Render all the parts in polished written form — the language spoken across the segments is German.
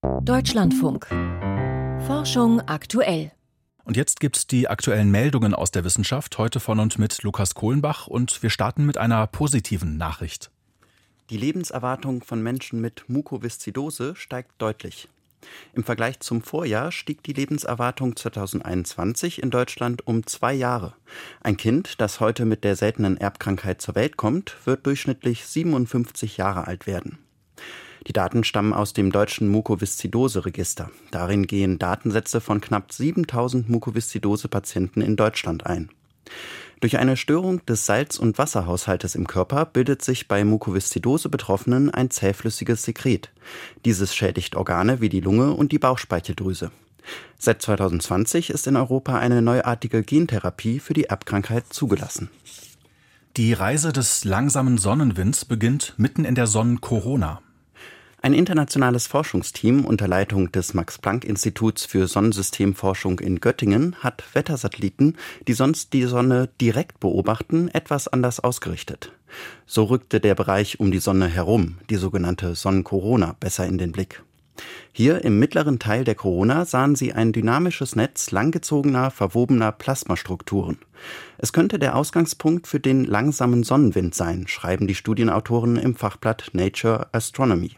Deutschlandfunk. Forschung aktuell. Und jetzt gibt's die aktuellen Meldungen aus der Wissenschaft, heute von und mit Lukas Kohlenbach. Und wir starten mit einer positiven Nachricht. Die Lebenserwartung von Menschen mit Mukoviszidose steigt deutlich. Im Vergleich zum Vorjahr stieg die Lebenserwartung 2021 in Deutschland um 2 Jahre. Ein Kind, das heute mit der seltenen Erbkrankheit zur Welt kommt, wird durchschnittlich 57 Jahre alt werden. Die Daten stammen aus dem deutschen Mukoviszidose-Register. Darin gehen Datensätze von knapp 7000 Mukoviszidose-Patienten in Deutschland ein. Durch eine Störung des Salz- und Wasserhaushaltes im Körper bildet sich bei Mukoviszidose-Betroffenen ein zähflüssiges Sekret. Dieses schädigt Organe wie die Lunge und die Bauchspeicheldrüse. Seit 2020 ist in Europa eine neuartige Gentherapie für die Erbkrankheit zugelassen. Die Reise des langsamen Sonnenwinds beginnt mitten in der Sonnenkorona. Ein internationales Forschungsteam unter Leitung des Max-Planck-Instituts für Sonnensystemforschung in Göttingen hat Wettersatelliten, die sonst die Sonne direkt beobachten, etwas anders ausgerichtet. So rückte der Bereich um die Sonne herum, die sogenannte Sonnenkorona, besser in den Blick. Hier im mittleren Teil der Korona sahen sie ein dynamisches Netz langgezogener, verwobener Plasmastrukturen. Es könnte der Ausgangspunkt für den langsamen Sonnenwind sein, schreiben die Studienautoren im Fachblatt Nature Astronomy.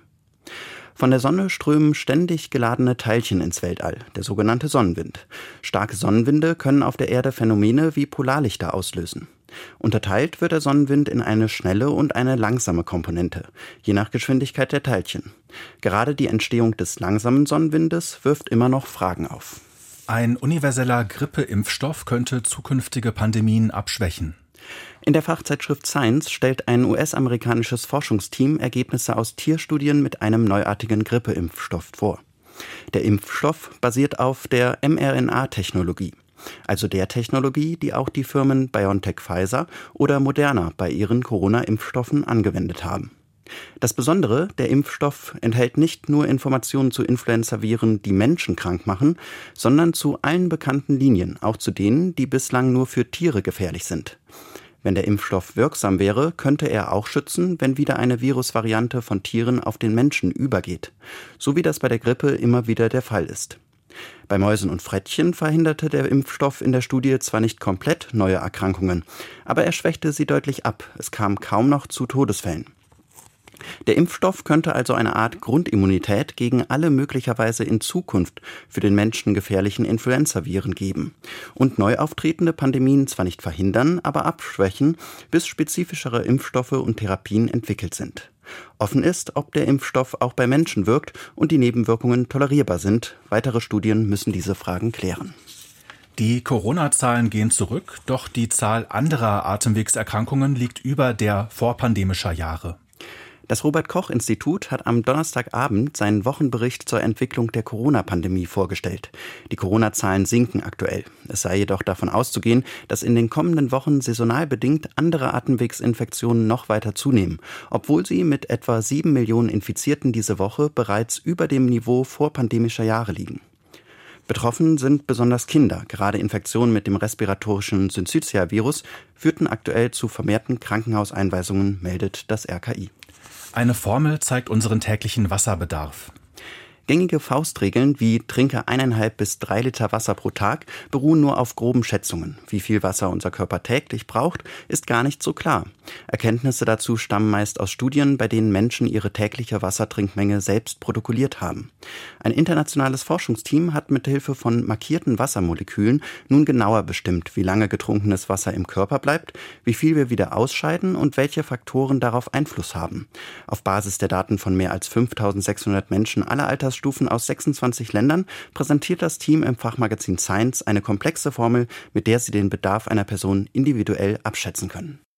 Von der Sonne strömen ständig geladene Teilchen ins Weltall, der sogenannte Sonnenwind. Starke Sonnenwinde können auf der Erde Phänomene wie Polarlichter auslösen. Unterteilt wird der Sonnenwind in eine schnelle und eine langsame Komponente, je nach Geschwindigkeit der Teilchen. Gerade die Entstehung des langsamen Sonnenwindes wirft immer noch Fragen auf. Ein universeller Grippeimpfstoff könnte zukünftige Pandemien abschwächen. In der Fachzeitschrift Science stellt ein US-amerikanisches Forschungsteam Ergebnisse aus Tierstudien mit einem neuartigen Grippeimpfstoff vor. Der Impfstoff basiert auf der mRNA-Technologie, also der Technologie, die auch die Firmen BioNTech-Pfizer oder Moderna bei ihren Corona-Impfstoffen angewendet haben. Das Besondere, der Impfstoff enthält nicht nur Informationen zu Influenzaviren, die Menschen krank machen, sondern zu allen bekannten Linien, auch zu denen, die bislang nur für Tiere gefährlich sind. Wenn der Impfstoff wirksam wäre, könnte er auch schützen, wenn wieder eine Virusvariante von Tieren auf den Menschen übergeht, so wie das bei der Grippe immer wieder der Fall ist. Bei Mäusen und Frettchen verhinderte der Impfstoff in der Studie zwar nicht komplett neue Erkrankungen, aber er schwächte sie deutlich ab. Es kam kaum noch zu Todesfällen. Der Impfstoff könnte also eine Art Grundimmunität gegen alle möglicherweise in Zukunft für den Menschen gefährlichen Influenzaviren geben und neu auftretende Pandemien zwar nicht verhindern, aber abschwächen, bis spezifischere Impfstoffe und Therapien entwickelt sind. Offen ist, ob der Impfstoff auch bei Menschen wirkt und die Nebenwirkungen tolerierbar sind. Weitere Studien müssen diese Fragen klären. Die Corona-Zahlen gehen zurück, doch die Zahl anderer Atemwegserkrankungen liegt über der vorpandemischer Jahre. Das Robert-Koch-Institut hat am Donnerstagabend seinen Wochenbericht zur Entwicklung der Corona-Pandemie vorgestellt. Die Corona-Zahlen sinken aktuell. Es sei jedoch davon auszugehen, dass in den kommenden Wochen saisonal bedingt andere Atemwegsinfektionen noch weiter zunehmen, obwohl sie mit etwa 7 Millionen Infizierten diese Woche bereits über dem Niveau vorpandemischer Jahre liegen. Betroffen sind besonders Kinder. Gerade Infektionen mit dem respiratorischen Syncytia-Virus führten aktuell zu vermehrten Krankenhauseinweisungen, meldet das RKI. Eine Formel zeigt unseren täglichen Wasserbedarf. Gängige Faustregeln wie trinke 1,5 bis 3 Liter Wasser pro Tag beruhen nur auf groben Schätzungen. Wie viel Wasser unser Körper täglich braucht, ist gar nicht so klar. Erkenntnisse dazu stammen meist aus Studien, bei denen Menschen ihre tägliche Wassertrinkmenge selbst protokolliert haben. Ein internationales Forschungsteam hat mit Hilfe von markierten Wassermolekülen nun genauer bestimmt, wie lange getrunkenes Wasser im Körper bleibt, wie viel wir wieder ausscheiden und welche Faktoren darauf Einfluss haben. Auf Basis der Daten von mehr als 5.600 Menschen aller Altersstufen aus 26 Ländern präsentiert das Team im Fachmagazin Science eine komplexe Formel, mit der sie den Bedarf einer Person individuell abschätzen können.